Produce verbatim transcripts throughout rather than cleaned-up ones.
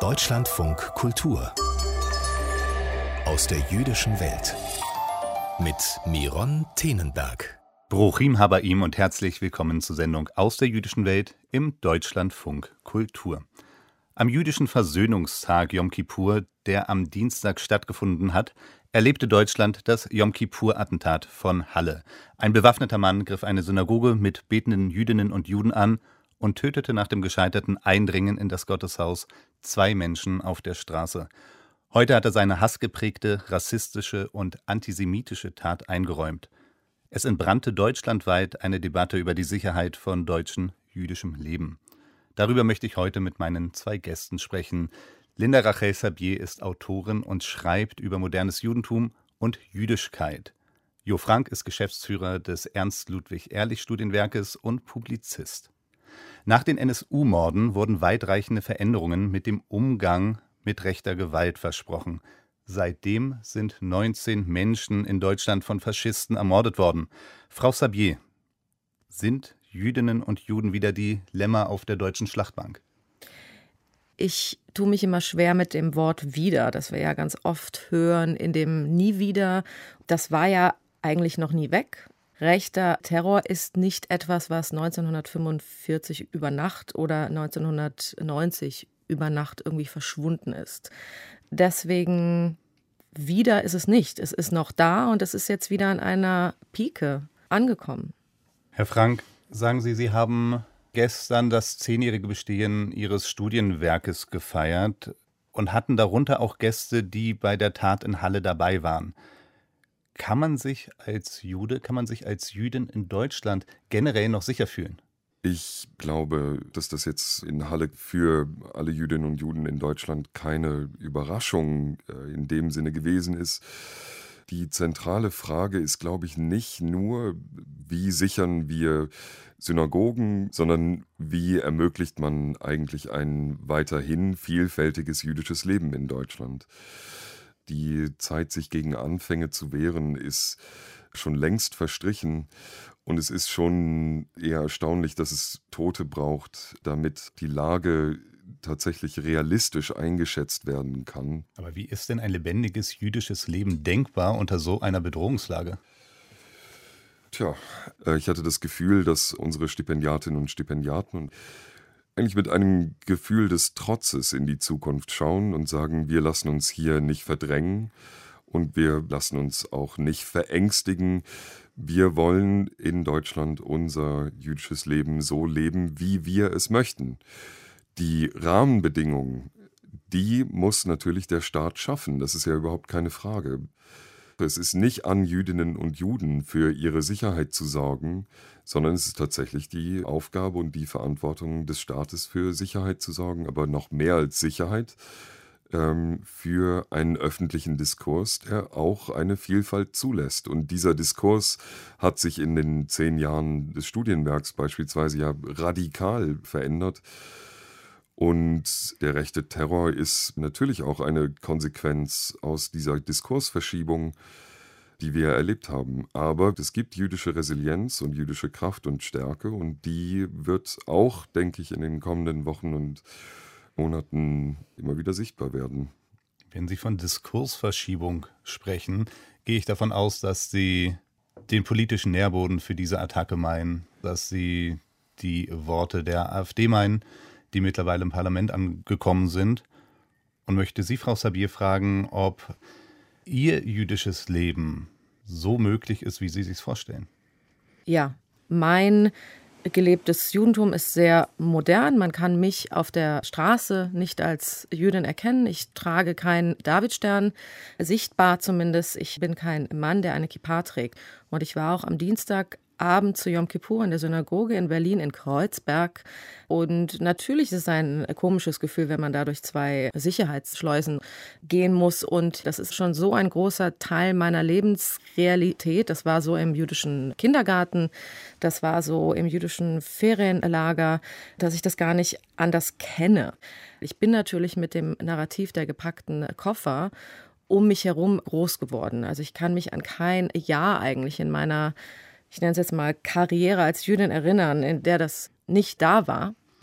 Deutschlandfunk Kultur aus der jüdischen Welt mit Miron Tenenberg. Bruchim Habaim und herzlich willkommen zur Sendung aus der jüdischen Welt im Deutschlandfunk Kultur. Am jüdischen Versöhnungstag Jom Kippur, der am Dienstag stattgefunden hat, erlebte Deutschland das Jom-Kippur-Attentat von Halle. Ein bewaffneter Mann griff eine Synagoge mit betenden Jüdinnen und Juden an und tötete nach dem gescheiterten Eindringen in das Gotteshaus zwei Menschen auf der Straße. Heute hat er seine hassgeprägte, rassistische und antisemitische Tat eingeräumt. Es entbrannte deutschlandweit eine Debatte über die Sicherheit von deutschen jüdischem Leben. Darüber möchte ich heute mit meinen zwei Gästen sprechen. Linda Rachel Sabier ist Autorin und schreibt über modernes Judentum und Jüdischkeit. Jo Frank ist Geschäftsführer des Ernst-Ludwig-Ehrlich-Studienwerkes und Publizist. Nach den N S U-Morden wurden weitreichende Veränderungen mit dem Umgang mit rechter Gewalt versprochen. Seitdem sind neunzehn Menschen in Deutschland von Faschisten ermordet worden. Frau Sabier, sind Jüdinnen und Juden wieder die Lämmer auf der deutschen Schlachtbank? Ich tue mich immer schwer mit dem Wort wieder, das wir ja ganz oft hören, in dem Nie wieder. Das war ja eigentlich noch nie weg. Rechter Terror ist nicht etwas, was neunzehnhundertfünfundvierzig über Nacht oder neunzehnhundertneunzig über Nacht irgendwie verschwunden ist. Deswegen wieder ist es nicht. Es ist noch da und es ist jetzt wieder an einer Pike angekommen. Herr Frank, sagen Sie, Sie haben gestern das zehnjährige Bestehen Ihres Studienwerkes gefeiert und hatten darunter auch Gäste, die bei der Tat in Halle dabei waren. Kann man sich als Jude, kann man sich als Jüdin in Deutschland generell noch sicher fühlen? Ich glaube, dass das jetzt in Halle für alle Jüdinnen und Juden in Deutschland keine Überraschung in dem Sinne gewesen ist. Die zentrale Frage ist, glaube ich, nicht nur, wie sichern wir Synagogen, sondern wie ermöglicht man eigentlich ein weiterhin vielfältiges jüdisches Leben in Deutschland. Die Zeit, sich gegen Anfänge zu wehren, ist schon längst verstrichen. Und es ist schon eher erstaunlich, dass es Tote braucht, damit die Lage tatsächlich realistisch eingeschätzt werden kann. Aber wie ist denn ein lebendiges jüdisches Leben denkbar unter so einer Bedrohungslage? Tja, ich hatte das Gefühl, dass unsere Stipendiatinnen und Stipendiaten eigentlich mit einem Gefühl des Trotzes in die Zukunft schauen und sagen, wir lassen uns hier nicht verdrängen und wir lassen uns auch nicht verängstigen. Wir wollen in Deutschland unser jüdisches Leben so leben, wie wir es möchten. Die Rahmenbedingungen, die muss natürlich der Staat schaffen. Das ist ja überhaupt keine Frage. Es ist nicht an Jüdinnen und Juden, für ihre Sicherheit zu sorgen, sondern es ist tatsächlich die Aufgabe und die Verantwortung des Staates, für Sicherheit zu sorgen, aber noch mehr als Sicherheit, ähm, für einen öffentlichen Diskurs, der auch eine Vielfalt zulässt. Und dieser Diskurs hat sich in den zehn Jahren des Studienwerks beispielsweise ja radikal verändert. Und der rechte Terror ist natürlich auch eine Konsequenz aus dieser Diskursverschiebung, die wir erlebt haben. Aber es gibt jüdische Resilienz und jüdische Kraft und Stärke und die wird auch, denke ich, in den kommenden Wochen und Monaten immer wieder sichtbar werden. Wenn Sie von Diskursverschiebung sprechen, gehe ich davon aus, dass Sie den politischen Nährboden für diese Attacke meinen, dass Sie die Worte der AfD meinen, die mittlerweile im Parlament angekommen sind, und möchte Sie, Frau Sabier, fragen, ob Ihr jüdisches Leben so möglich ist, wie Sie sich vorstellen. Ja, mein gelebtes Judentum ist sehr modern. Man kann mich auf der Straße nicht als Jüdin erkennen. Ich trage keinen Davidstern, sichtbar zumindest. Ich bin kein Mann, der eine Kippa trägt. Und ich war auch am Dienstag Abend zu Jom Kippur in der Synagoge in Berlin in Kreuzberg. Und natürlich ist es ein komisches Gefühl, wenn man da durch zwei Sicherheitsschleusen gehen muss. Und das ist schon so ein großer Teil meiner Lebensrealität. Das war so im jüdischen Kindergarten, das war so im jüdischen Ferienlager, dass ich das gar nicht anders kenne. Ich bin natürlich mit dem Narrativ der gepackten Koffer um mich herum groß geworden. Also ich kann mich an kein Jahr eigentlich in meiner, ich nenne es jetzt mal Karriere als Jüdin erinnern, in der das nicht da war.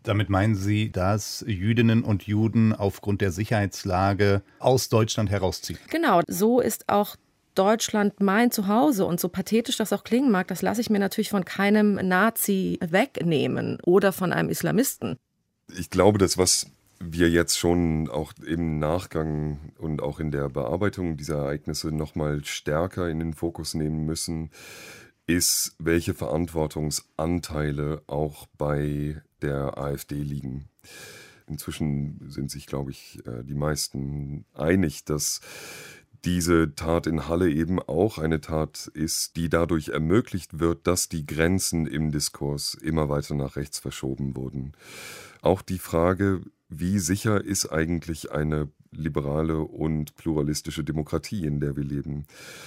Damit meinen Sie, dass Jüdinnen und Juden aufgrund der Sicherheitslage aus Deutschland herausziehen? Genau, so ist auch Deutschland mein Zuhause. Und so pathetisch das auch klingen mag, das lasse ich mir natürlich von keinem Nazi wegnehmen oder von einem Islamisten. Ich glaube, das, was wir jetzt schon auch im Nachgang und auch in der Bearbeitung dieser Ereignisse noch mal stärker in den Fokus nehmen müssen, ist, welche Verantwortungsanteile auch bei der AfD liegen. Inzwischen sind sich, glaube ich, die meisten einig, dass diese Tat in Halle eben auch eine Tat ist, die dadurch ermöglicht wird, dass die Grenzen im Diskurs immer weiter nach rechts verschoben wurden. Auch die Frage, wie sicher ist eigentlich eine liberale und pluralistische Demokratie, in der wir leben?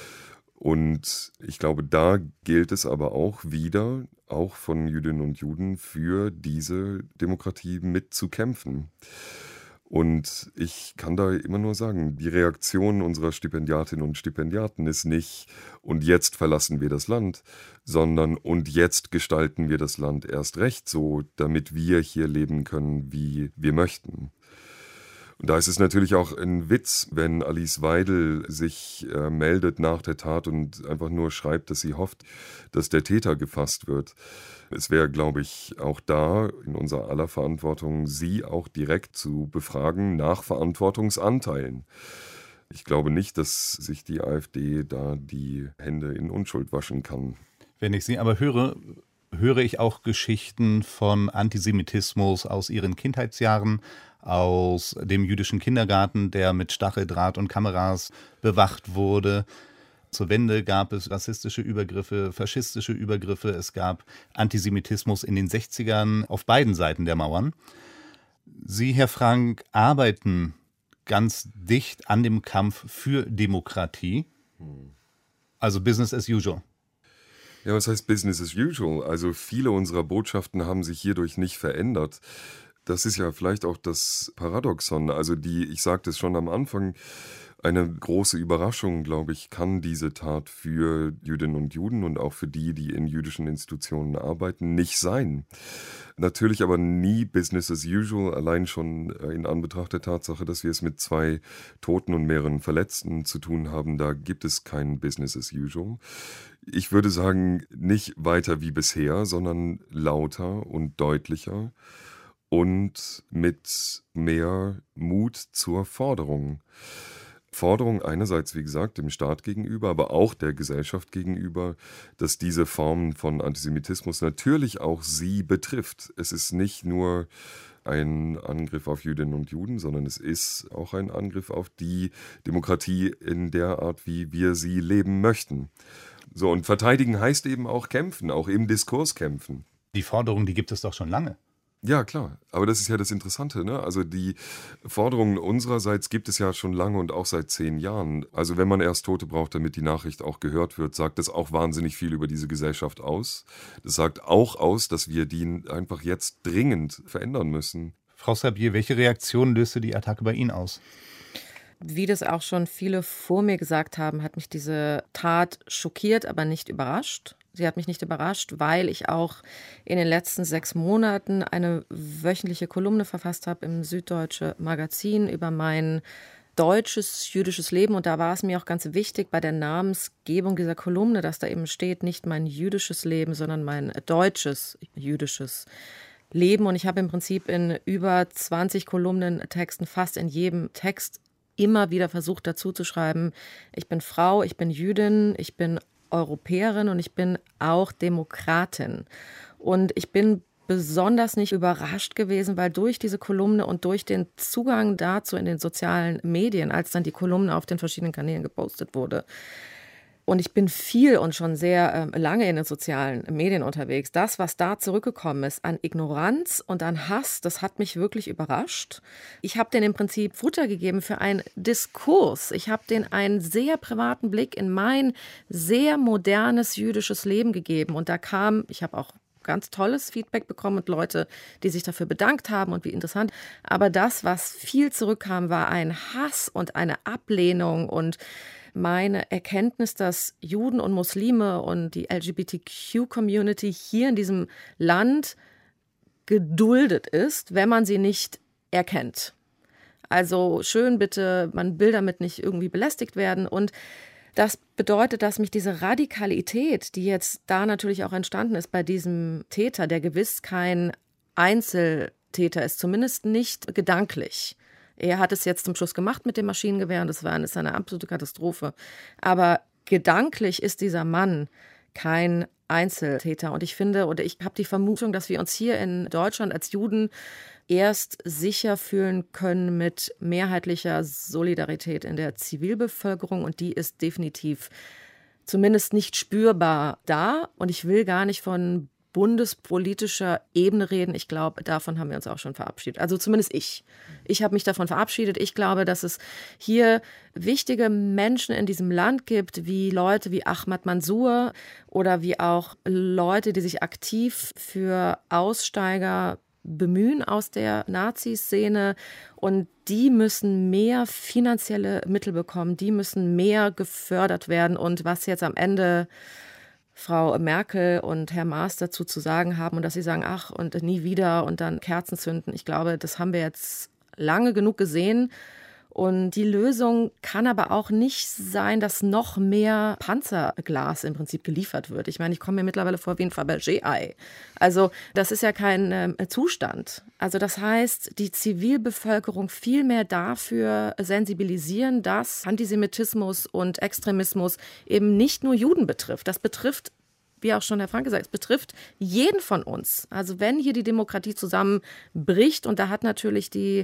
Und ich glaube, da gilt es aber auch wieder, auch von Jüdinnen und Juden, für diese Demokratie mitzukämpfen. Und ich kann da immer nur sagen, die Reaktion unserer Stipendiatinnen und Stipendiaten ist nicht, und jetzt verlassen wir das Land, sondern und jetzt gestalten wir das Land erst recht so, damit wir hier leben können, wie wir möchten. Und da ist es natürlich auch ein Witz, wenn Alice Weidel sich äh, meldet nach der Tat und einfach nur schreibt, dass sie hofft, dass der Täter gefasst wird. Es wäre, glaube ich, auch da in unserer aller Verantwortung, sie auch direkt zu befragen nach Verantwortungsanteilen. Ich glaube nicht, dass sich die AfD da die Hände in Unschuld waschen kann. Wenn ich Sie aber höre, höre ich auch Geschichten von Antisemitismus aus Ihren Kindheitsjahren, aus dem jüdischen Kindergarten, der mit Stacheldraht und Kameras bewacht wurde. Zur Wende gab es rassistische Übergriffe, faschistische Übergriffe, es gab Antisemitismus in den sechzigern auf beiden Seiten der Mauern. Sie, Herr Frank, arbeiten ganz dicht an dem Kampf für Demokratie, also Business as usual. Ja, was heißt Business as usual? Also viele unserer Botschaften haben sich hierdurch nicht verändert. Das ist ja vielleicht auch das Paradoxon. Also die, ich sagte es schon am Anfang, eine große Überraschung, glaube ich, kann diese Tat für Jüdinnen und Juden und auch für die, die in jüdischen Institutionen arbeiten, nicht sein. Natürlich aber nie Business as usual, allein schon in Anbetracht der Tatsache, dass wir es mit zwei Toten und mehreren Verletzten zu tun haben, da gibt es kein Business as usual. Ich würde sagen, nicht weiter wie bisher, sondern lauter und deutlicher und mit mehr Mut zur Forderung. Forderung einerseits, wie gesagt, dem Staat gegenüber, aber auch der Gesellschaft gegenüber, dass diese Form von Antisemitismus natürlich auch sie betrifft. Es ist nicht nur ein Angriff auf Jüdinnen und Juden, sondern es ist auch ein Angriff auf die Demokratie in der Art, wie wir sie leben möchten. So, und verteidigen heißt eben auch kämpfen, auch im Diskurs kämpfen. Die Forderung, die gibt es doch schon lange. Ja, klar. Aber das ist ja das Interessante, ne? Also die Forderungen unsererseits gibt es ja schon lange und auch seit zehn Jahren. Also wenn man erst Tote braucht, damit die Nachricht auch gehört wird, sagt das auch wahnsinnig viel über diese Gesellschaft aus. Das sagt auch aus, dass wir die einfach jetzt dringend verändern müssen. Frau Sabier, welche Reaktion löste die Attacke bei Ihnen aus? Wie das auch schon viele vor mir gesagt haben, hat mich diese Tat schockiert, aber nicht überrascht. Sie hat mich nicht überrascht, weil ich auch in den letzten sechs Monaten eine wöchentliche Kolumne verfasst habe im Süddeutsche Magazin über mein deutsches, jüdisches Leben. Und da war es mir auch ganz wichtig bei der Namensgebung dieser Kolumne, dass da eben steht, nicht mein jüdisches Leben, sondern mein deutsches, jüdisches Leben. Und ich habe im Prinzip in über zwanzig Kolumnentexten, fast in jedem Text, immer wieder versucht dazu zu schreiben, ich bin Frau, ich bin Jüdin, ich bin Europäerin und ich bin auch Demokratin. Und ich bin besonders nicht überrascht gewesen, weil durch diese Kolumne und durch den Zugang dazu in den sozialen Medien, als dann die Kolumne auf den verschiedenen Kanälen gepostet wurde, und ich bin viel und schon sehr äh, lange in den sozialen Medien unterwegs. Das, was da zurückgekommen ist an Ignoranz und an Hass, das hat mich wirklich überrascht. Ich habe denen im Prinzip Futter gegeben für einen Diskurs. Ich habe denen einen sehr privaten Blick in mein sehr modernes jüdisches Leben gegeben. Und da kam, ich habe auch ganz tolles Feedback bekommen und Leute, die sich dafür bedankt haben und wie interessant. Aber das, was viel zurückkam, war ein Hass und eine Ablehnung und meine Erkenntnis, dass Juden und Muslime und die L G B T Q-Community hier in diesem Land geduldet ist, wenn man sie nicht erkennt. Also schön bitte, man will damit nicht irgendwie belästigt werden. Und das bedeutet, dass mich diese Radikalität, die jetzt da natürlich auch entstanden ist bei diesem Täter, der gewiss kein Einzeltäter ist, zumindest nicht gedanklich. Er hat es jetzt zum Schluss gemacht mit dem Maschinengewehr und das war eine, ist eine absolute Katastrophe. Aber gedanklich ist dieser Mann kein Einzeltäter. Und ich finde, oder ich habe die Vermutung, dass wir uns hier in Deutschland als Juden erst sicher fühlen können mit mehrheitlicher Solidarität in der Zivilbevölkerung. Und die ist definitiv zumindest nicht spürbar da. Und ich will gar nicht von bundespolitischer Ebene reden. Ich glaube, davon haben wir uns auch schon verabschiedet. Also zumindest ich. Ich habe mich davon verabschiedet. Ich glaube, dass es hier wichtige Menschen in diesem Land gibt, wie Leute wie Ahmad Mansour oder wie auch Leute, die sich aktiv für Aussteiger bemühen aus der Nazi-Szene. Und die müssen mehr finanzielle Mittel bekommen. Die müssen mehr gefördert werden. Und was jetzt am Ende Frau Merkel und Herr Maas dazu zu sagen haben und dass sie sagen, ach, und nie wieder und dann Kerzen zünden. Ich glaube, das haben wir jetzt lange genug gesehen. Und die Lösung kann aber auch nicht sein, dass noch mehr Panzerglas im Prinzip geliefert wird. Ich meine, ich komme mir mittlerweile vor wie ein Fabergé-Ei. Also das ist ja kein äh, Zustand. Also das heißt, die Zivilbevölkerung viel mehr dafür sensibilisieren, dass Antisemitismus und Extremismus eben nicht nur Juden betrifft. Das betrifft, wie auch schon Herr Frank gesagt hat, es betrifft jeden von uns. Also wenn hier die Demokratie zusammenbricht, und da hat natürlich die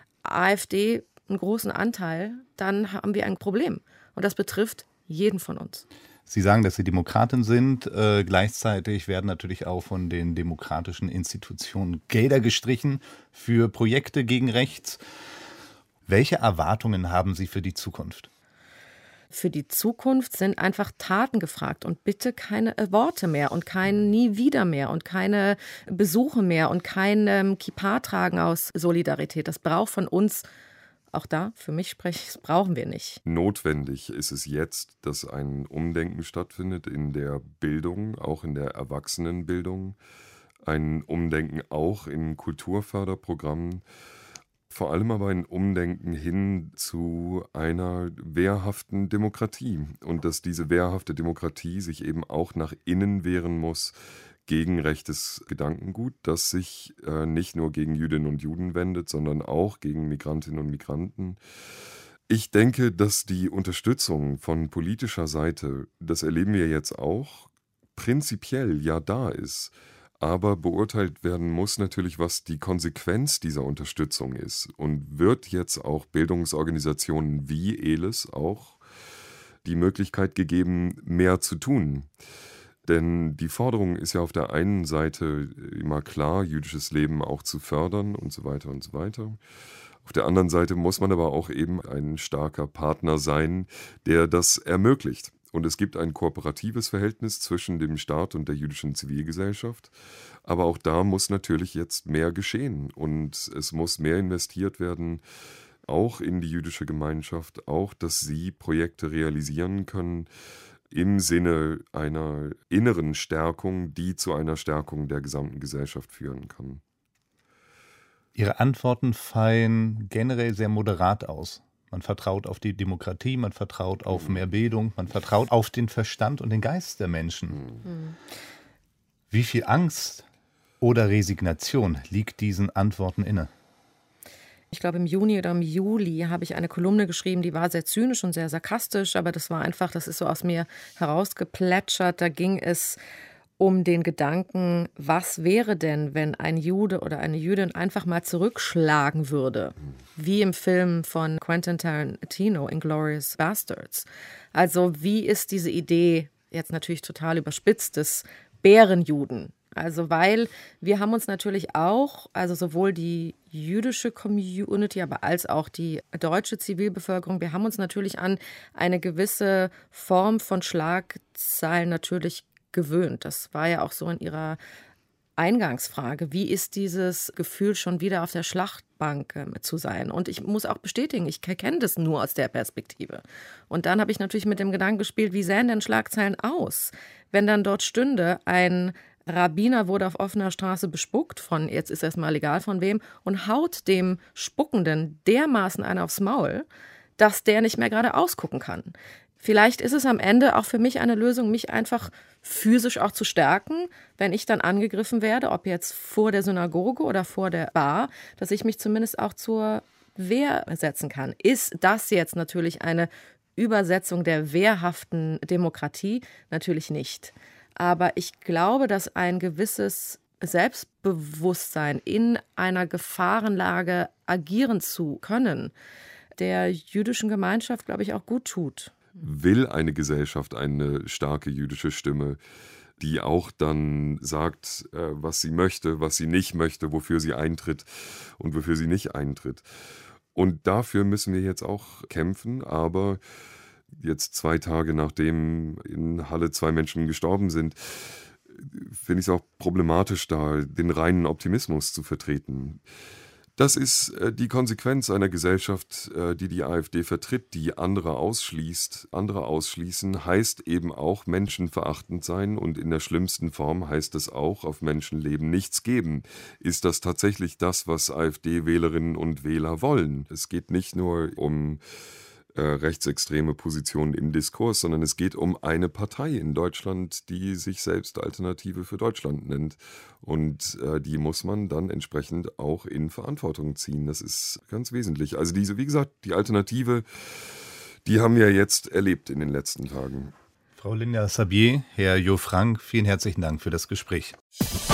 AfD einen großen Anteil, dann haben wir ein Problem. Und das betrifft jeden von uns. Sie sagen, dass Sie Demokratin sind. Äh, gleichzeitig werden natürlich auch von den demokratischen Institutionen Gelder gestrichen für Projekte gegen rechts. Welche Erwartungen haben Sie für die Zukunft? Für die Zukunft sind einfach Taten gefragt und bitte keine Worte mehr und kein Nie wieder mehr und keine Besuche mehr und kein ähm, Kippa tragen aus Solidarität. Das braucht von uns, auch da, für mich spreche ich, das brauchen wir nicht. Notwendig ist es jetzt, dass ein Umdenken stattfindet in der Bildung, auch in der Erwachsenenbildung. Ein Umdenken auch in Kulturförderprogrammen. Vor allem aber ein Umdenken hin zu einer wehrhaften Demokratie. Und dass diese wehrhafte Demokratie sich eben auch nach innen wehren muss gegen rechtes Gedankengut, das sich äh, nicht nur gegen Jüdinnen und Juden wendet, sondern auch gegen Migrantinnen und Migranten. Ich denke, dass die Unterstützung von politischer Seite, das erleben wir jetzt auch, prinzipiell ja da ist. Aber beurteilt werden muss natürlich, was die Konsequenz dieser Unterstützung ist. Und wird jetzt auch Bildungsorganisationen wie E L E S auch die Möglichkeit gegeben, mehr zu tun. Denn die Forderung ist ja auf der einen Seite immer klar, jüdisches Leben auch zu fördern und so weiter und so weiter. Auf der anderen Seite muss man aber auch eben ein starker Partner sein, der das ermöglicht. Und es gibt ein kooperatives Verhältnis zwischen dem Staat und der jüdischen Zivilgesellschaft. Aber auch da muss natürlich jetzt mehr geschehen. Und es muss mehr investiert werden, auch in die jüdische Gemeinschaft, auch, dass sie Projekte realisieren können, im Sinne einer inneren Stärkung, die zu einer Stärkung der gesamten Gesellschaft führen kann. Ihre Antworten fallen generell sehr moderat aus. Man vertraut auf die Demokratie, man vertraut auf mehr Bildung, man vertraut auf den Verstand und den Geist der Menschen. Mhm. Wie viel Angst oder Resignation liegt diesen Antworten inne? Ich glaube, im Juni oder im Juli habe ich eine Kolumne geschrieben, die war sehr zynisch und sehr sarkastisch, aber das war einfach, das ist so aus mir herausgeplätschert. Da ging es um den Gedanken, was wäre denn, wenn ein Jude oder eine Jüdin einfach mal zurückschlagen würde, wie im Film von Quentin Tarantino, Inglourious Basterds. Also wie ist diese Idee, jetzt natürlich total überspitzt, des Bärenjuden? Also weil wir haben uns natürlich auch, also sowohl die jüdische Community, aber als auch die deutsche Zivilbevölkerung, wir haben uns natürlich an eine gewisse Form von Schlagzeilen natürlich gewöhnt. Das war ja auch so in Ihrer Eingangsfrage. Wie ist dieses Gefühl, schon wieder auf der Schlachtbank äh, zu sein? Und ich muss auch bestätigen, ich kenne das nur aus der Perspektive. Und dann habe ich natürlich mit dem Gedanken gespielt, wie sähen denn Schlagzeilen aus, wenn dann dort stünde, ein Rabbiner wurde auf offener Straße bespuckt, von jetzt ist erstmal egal von wem, und haut dem Spuckenden dermaßen einen aufs Maul, dass der nicht mehr gerade ausgucken kann. Vielleicht ist es am Ende auch für mich eine Lösung, mich einfach physisch auch zu stärken, wenn ich dann angegriffen werde, ob jetzt vor der Synagoge oder vor der Bar, dass ich mich zumindest auch zur Wehr setzen kann. Ist das jetzt natürlich eine Übersetzung der wehrhaften Demokratie? Natürlich nicht. Aber ich glaube, dass ein gewisses Selbstbewusstsein, in einer Gefahrenlage agieren zu können, der jüdischen Gemeinschaft, glaube ich, auch gut tut. Will eine Gesellschaft eine starke jüdische Stimme, die auch dann sagt, was sie möchte, was sie nicht möchte, wofür sie eintritt und wofür sie nicht eintritt. Und dafür müssen wir jetzt auch kämpfen, aber jetzt zwei Tage nachdem in Halle zwei Menschen gestorben sind, finde ich es auch problematisch, da den reinen Optimismus zu vertreten. Das ist die Konsequenz einer Gesellschaft, die die AfD vertritt, die andere ausschließt. Andere ausschließen heißt eben auch menschenverachtend sein und in der schlimmsten Form heißt es auch auf Menschenleben nichts geben. Ist das tatsächlich das, was AfD-Wählerinnen und Wähler wollen? Es geht nicht nur um äh, rechtsextreme Positionen im Diskurs, sondern es geht um eine Partei in Deutschland, die sich selbst Alternative für Deutschland nennt. Und äh, die muss man dann entsprechend auch in Verantwortung ziehen. Das ist ganz wesentlich. Also diese, wie gesagt, die Alternative, die haben wir jetzt erlebt in den letzten Tagen. Frau Linda Sabier, Herr Jo Frank, vielen herzlichen Dank für das Gespräch.